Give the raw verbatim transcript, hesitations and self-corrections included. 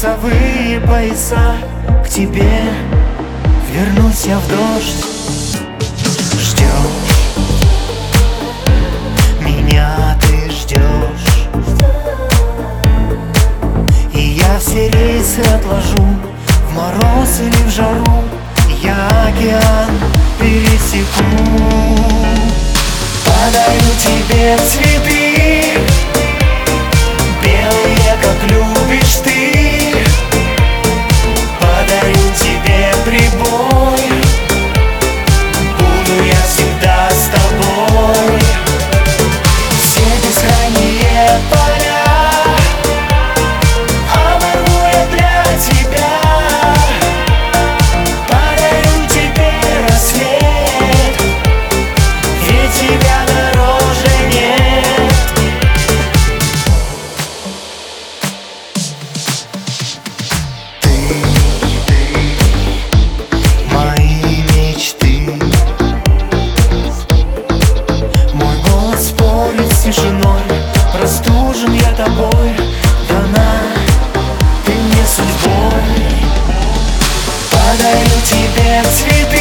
часовые пояса. К тебе вернусь я в дождь. Ждешь меня, ты ждешь, и я все рейсы отложу. В мороз или в жару я океан пересеку. Подарю тебе цветы, белые, как любишь ты. Подарю тебе прибой, буду я всегда с тобой. Все бескрайние поля оборву я для тебя. Подарю тебе рассвет, ведь тебя дороже нет. Ты, ты, мои мечты. Мой голос спорит с тишиной, простужен я тобой, дана ты мне судьбой. Подарю тебе цветы,